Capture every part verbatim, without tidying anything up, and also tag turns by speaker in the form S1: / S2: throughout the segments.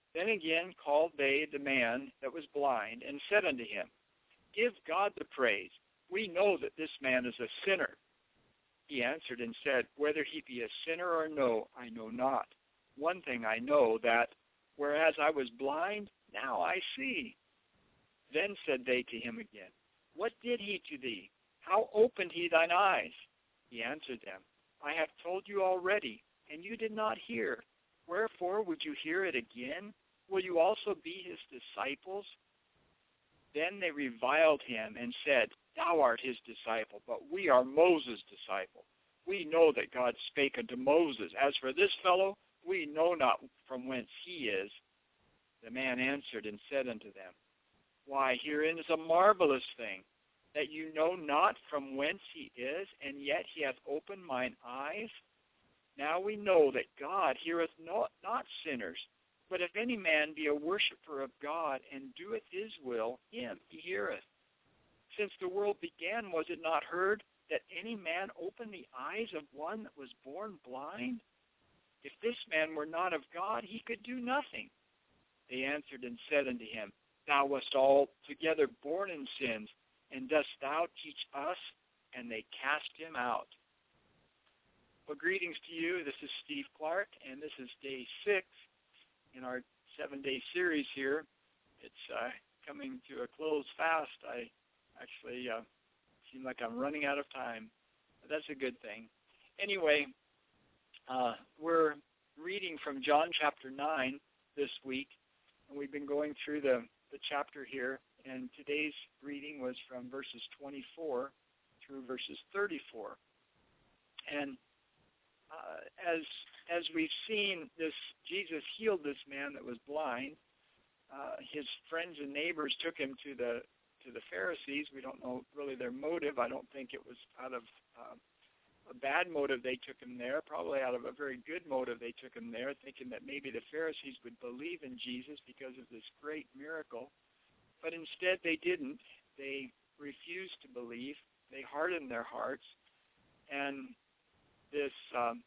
S1: Then again called they the man that was blind, and said unto him, Give God the praise. We know that this man is a sinner. He answered and said, Whether he be a sinner or no, I know not. One thing I know, that, whereas I was blind, now I see. Then said they to him again, What did he to thee? How opened he thine eyes? He answered them, I have told you already, and you did not hear. Wherefore would you hear it again? Will you also be his disciples? Then they reviled him and said, Thou art his disciple, but we are Moses' disciple. We know that God spake unto Moses. As for this fellow, we know not from whence he is. The man answered and said unto them, Why, herein is a marvelous thing, that you know not from whence he is, and yet he hath opened mine eyes. Now we know that God heareth not, not sinners, but if any man be a worshipper of God, and doeth his will, him he heareth. Since the world began, was it not heard that any man opened the eyes of one that was born blind? If this man were not of God, he could do nothing. They answered and said unto him, Thou wast altogether born in sins, and dost thou teach us? And they cast him out. Well, greetings to you. This is Steve Clark, and this is day six in our seven-day series here. It's uh, coming to a close fast. I actually uh, seem like I'm running out of time. But that's a good thing. Anyway, uh, we're reading from John chapter nine this week, and we've been going through the, the chapter here, and today's reading was from verses twenty-four through verses thirty-four. And uh, as as we've seen, this Jesus healed this man that was blind. Uh, his friends and neighbors took him to the to the Pharisees. We don't know really their motive. I don't think it was out of uh, a bad motive they took him there. Probably out of a very good motive they took him there, thinking that maybe the Pharisees would believe in Jesus because of this great miracle. But instead they didn't. They refused to believe. They hardened their hearts. And this um,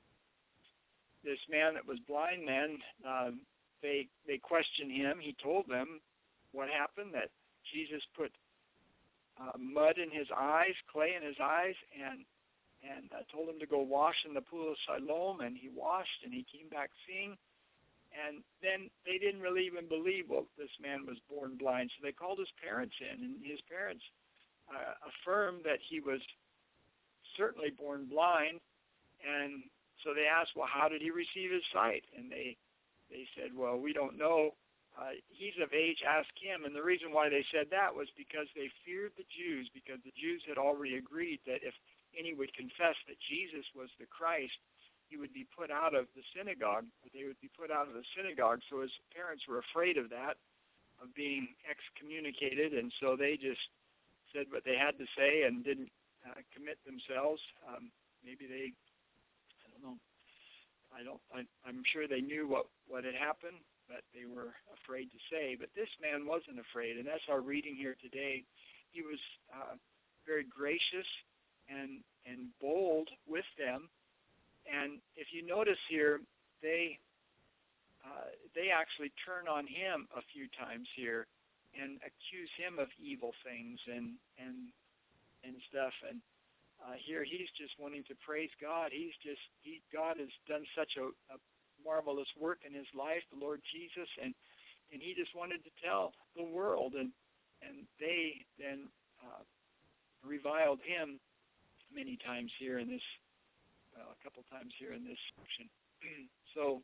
S1: this man that was blind then, um, they they questioned him. He told them what happened, that Jesus put uh, mud in his eyes, clay in his eyes, and and uh, told him to go wash in the pool of Siloam, and he washed, and he came back seeing. And then they didn't really even believe, well, this man was born blind. So they called his parents in, and his parents uh, affirmed that he was certainly born blind. And so they asked, well, how did he receive his sight? And they they said, well, we don't know. Uh, he's of age, ask him. And the reason why they said that was because they feared the Jews, because the Jews had already agreed that if any would confess that Jesus was the Christ, he would be put out of the synagogue, or they would be put out of the synagogue. So his parents were afraid of that, of being excommunicated, and so they just said what they had to say and didn't uh, commit themselves. Um, maybe they, I don't know, I don't, I, I'm sure they knew what, what had happened, but they were afraid to say. But this man wasn't afraid, and that's our reading here today. He was uh, very gracious and and bold with them. And if you notice here, they uh, they actually turn on him a few times here and accuse him of evil things and and and stuff. And uh, here he's just wanting to praise God. He's just he God has done such a, a marvelous work in his life, the Lord Jesus, and and he just wanted to tell the world. And and they then uh, reviled him many times here in this. Well, a couple times here in this section. So,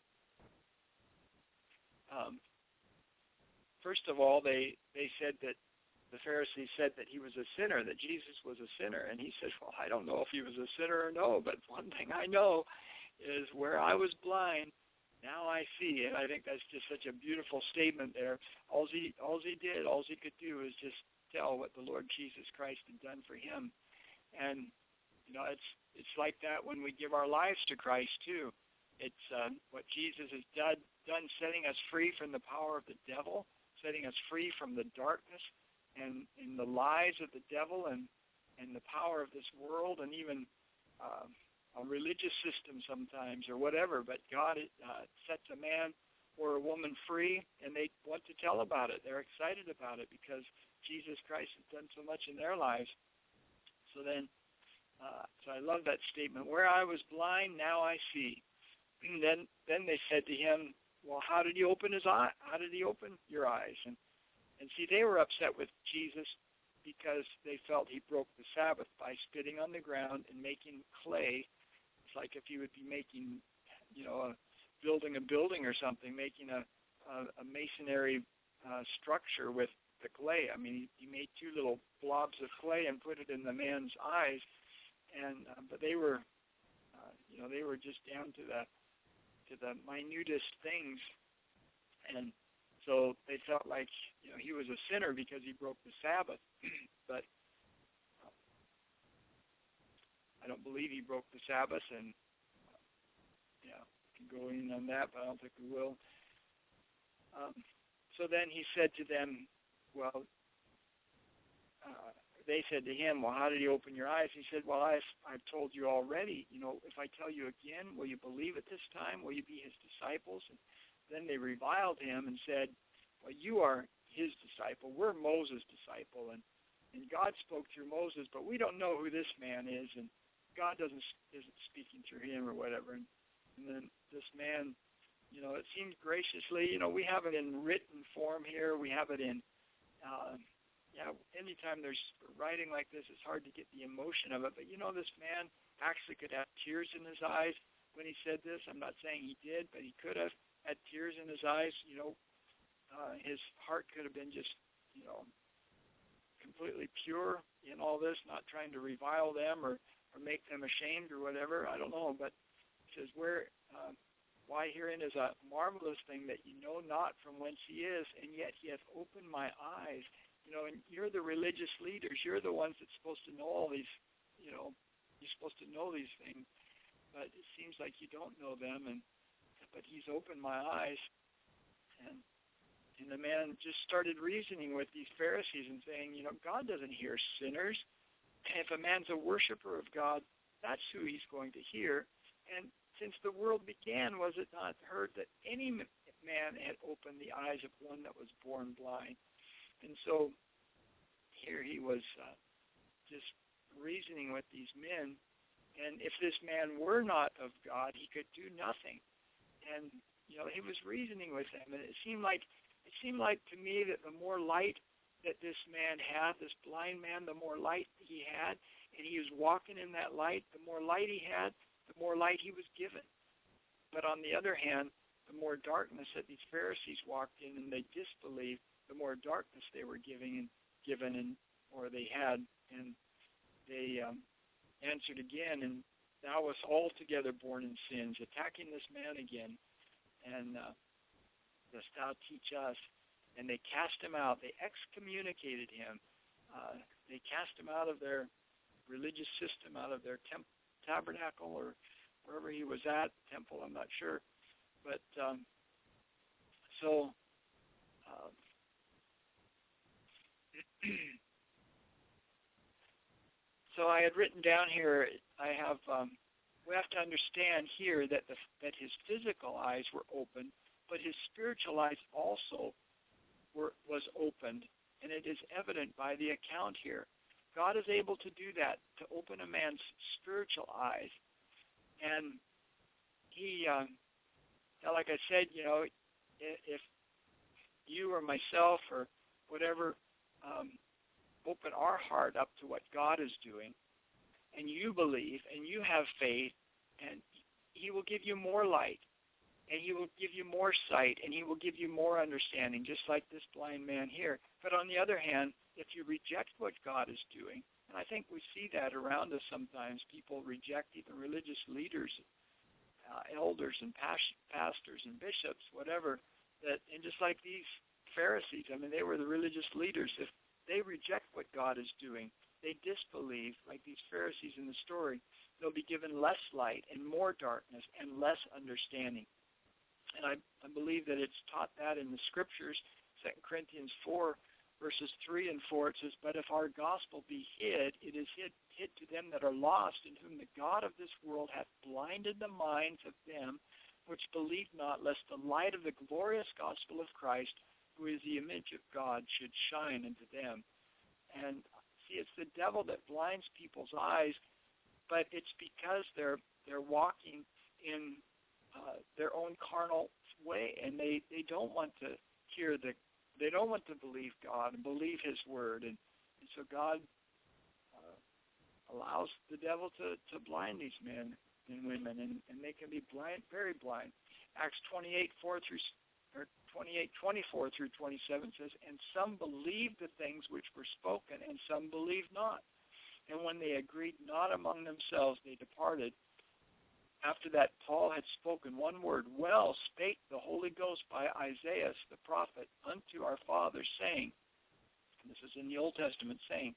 S1: um, first of all, they, they said that the Pharisees said that he was a sinner, that Jesus was a sinner. And he said, well, I don't know if he was a sinner or no, but one thing I know is where I was blind, now I see. And I think that's just such a beautiful statement there. All he, all he did, all he could do is just tell what the Lord Jesus Christ had done for him. And you know, it's it's like that when we give our lives to Christ too. It's uh, what Jesus has done, done, setting us free from the power of the devil, setting us free from the darkness and, and the lies of the devil and, and the power of this world and even uh, a religious system sometimes or whatever. But God uh, sets a man or a woman free, and they want to tell about it. They're excited about it because Jesus Christ has done so much in their lives. So then, uh, so I love that statement. Where I was blind, now I see. And then, then they said to him, well, how did he open his eye? How did he open your eyes? And and see, they were upset with Jesus because they felt he broke the Sabbath by spitting on the ground and making clay. It's like if he would be making, you know, a, building a building or something, making a a, a masonry uh, structure with the clay. I mean, he, he made two little blobs of clay and put it in the man's eyes, and uh, but they were, uh, you know, they were just down to the to the minutest things, and so they felt like, you know, he was a sinner because he broke the Sabbath. But uh, I don't believe he broke the Sabbath, and uh, yeah, we can go in on that, but I don't think we will. Um, so then he said to them, well, uh, they said to him, well, how did he open your eyes? He said, well, I've, I've told you already. You know, if I tell you again, will you believe it this time? Will you be his disciples? And then they reviled him and said, well, you are his disciple. We're Moses' disciple. And, and God spoke through Moses, but we don't know who this man is. And God doesn't isn't speaking through him or whatever. And, and then this man, you know, it seems graciously, you know, we have it in written form here. We have it in, uh, yeah, anytime there's writing like this, it's hard to get the emotion of it. But, you know, this man actually could have tears in his eyes when he said this. I'm not saying he did, but he could have had tears in his eyes. You know, uh, his heart could have been just, you know, completely pure in all this, not trying to revile them or, or make them ashamed or whatever. I don't know, but he says, where, uh, why herein is a marvelous thing that you know not from whence he is, and yet he hath opened my eyes. You know, and you're the religious leaders. You're the ones that's supposed to know all these, you know, you're supposed to know these things. But it seems like you don't know them, and but he's opened my eyes. And and the man just started reasoning with these Pharisees and saying, you know, God doesn't hear sinners. And if a man's a worshiper of God, that's who he's going to hear. And since the world began, was it not heard that any man had opened the eyes of one that was born blind? And so here he was uh, just reasoning with these men. And if this man were not of God, he could do nothing. And, you know, he was reasoning with them. And it seemed like, it seemed like to me that the more light that this man had, this blind man, the more light he had, and he was walking in that light, the more light he had, the more light he was given. But on the other hand, the more darkness that these Pharisees walked in and they disbelieved, the more darkness they were giving and given and or they had, and they um, answered again, and thou wast altogether born in sins, attacking this man again, and uh, dost thou teach us? And they cast him out. They excommunicated him. Uh, they cast him out of their religious system, out of their temp- tabernacle or wherever he was at, temple, I'm not sure. But um, so uh, so I had written down here, I have, um, we have to understand here that the, that his physical eyes were opened, but his spiritual eyes also were, was opened, and it is evident by the account here. God is able to do that, to open a man's spiritual eyes. And he, um, like I said, you know, if you or myself or whatever um, open our heart up to what God is doing, and you believe and you have faith, and he will give you more light, and he will give you more sight, and he will give you more understanding, just like this blind man here. But on the other hand, if you reject what God is doing, and I think we see that around us sometimes, people reject even religious leaders, uh, elders and pas- pastors and bishops, whatever, that, and just like these Pharisees, I mean, they were the religious leaders. If they reject what God is doing, they disbelieve, like these Pharisees in the story, they'll be given less light and more darkness and less understanding. And I, I believe that it's taught that in the Scriptures. Second Corinthians four, verses three and four, it says, but if our gospel be hid, it is hid, hid to them that are lost, in whom the God of this world hath blinded the minds of them which believe not, lest the light of the glorious gospel of Christ, who is the image of God, should shine into them. And see, it's the devil that blinds people's eyes, but it's because they're they're walking in uh, their own carnal way, and they, they don't want to hear the, they don't want to believe God and believe His word, and, and so God uh, allows the devil to, to blind these men and women, and, and they can be blind, very blind. Acts twenty-eight, four through or twenty-eight, twenty-four through twenty-seven says, and some believed the things which were spoken, and some believed not. And when they agreed not among themselves, they departed. After that, Paul had spoken one word, well spake the Holy Ghost by Isaiah the prophet unto our fathers, saying, and this is in the Old Testament, saying,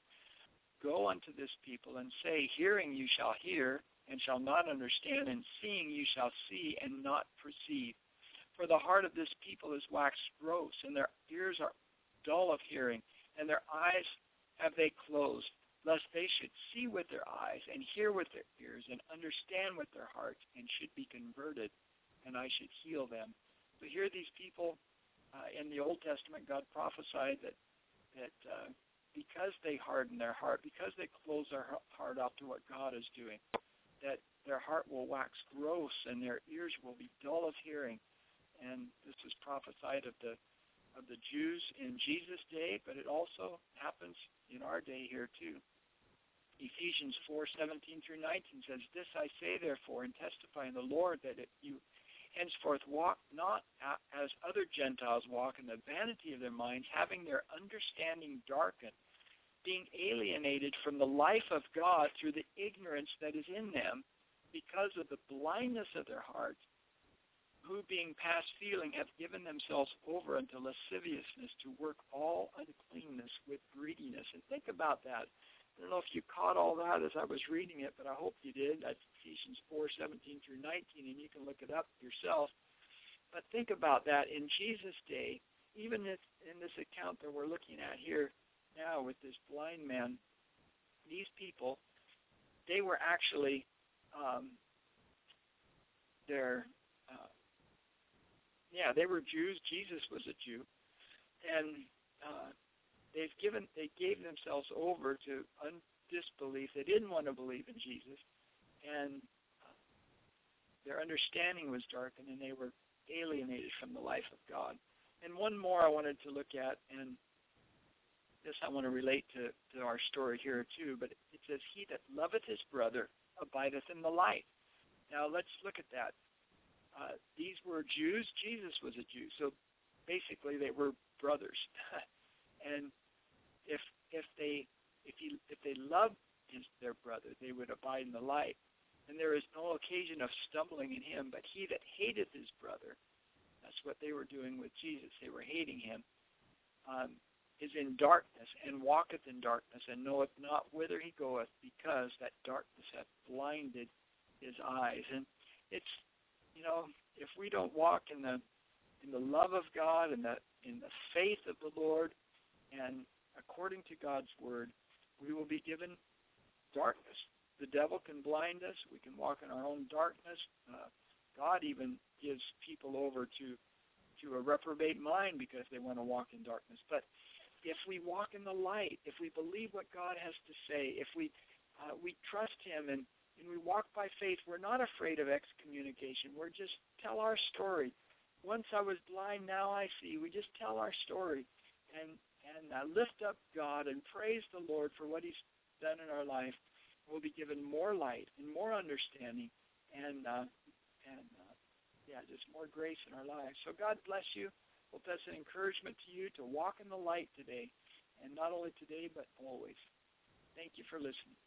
S1: go unto this people and say, hearing you shall hear, and shall not understand, and seeing you shall see, and not perceive. For the heart of this people is waxed gross, and their ears are dull of hearing, and their eyes have they closed, lest they should see with their eyes, and hear with their ears, and understand with their hearts, and should be converted, and I should heal them. So here these people, uh, in the Old Testament, God prophesied that, that uh, because they harden their heart, because they close their heart off to what God is doing, that their heart will wax gross, and their ears will be dull of hearing. And this is prophesied of the of the Jews in Jesus' day, but it also happens in our day here too. Ephesians four, seventeen through nineteen says, this I say therefore, and testify in the Lord, that it, you henceforth walk not as other Gentiles walk, in the vanity of their minds, having their understanding darkened, being alienated from the life of God through the ignorance that is in them, because of the blindness of their hearts, who being past feeling have given themselves over unto lasciviousness, to work all uncleanness with greediness. And think about that. I don't know if you caught all that as I was reading it, but I hope you did. That's Ephesians four, seventeen through nineteen, and you can look it up yourself. But think about that. In Jesus' day, even if in this account that we're looking at here now with this blind man, these people, they were actually, um, they're, uh, yeah, they were Jews. Jesus was a Jew. And uh, they've given, they gave themselves over to un- disbelief. They didn't want to believe in Jesus. And uh, their understanding was darkened, and they were alienated from the life of God. And one more I wanted to look at, and this I want to relate to, to our story here too, but it says, he that loveth his brother abideth in the light. Now let's look at that. Uh, these were Jews. Jesus was a Jew. So basically they were brothers. And if if they if he if they loved his, their brother, they would abide in the light. And there is no occasion of stumbling in him, but he that hateth his brother, that's what they were doing with Jesus. They were hating him, um, is in darkness, and walketh in darkness, and knoweth not whither he goeth, because that darkness hath blinded his eyes. And it's, you know, if we don't walk in the in the love of God and the in the faith of the Lord, and according to God's word, we will be given darkness. The devil can blind us. We can walk in our own darkness. Uh, God even gives people over to to a reprobate mind because they want to walk in darkness. But if we walk in the light, if we believe what God has to say, if we uh, we trust Him and, and we walk by faith, we're not afraid of excommunication. We're just tell our story. Once I was blind, now I see. We just tell our story and and uh, lift up God and praise the Lord for what He's done in our life. We'll be given more light and more understanding and uh, and uh, yeah, just more grace in our lives. So God bless you. Hope that's an encouragement to you to walk in the light today, and not only today but always. Thank you for listening.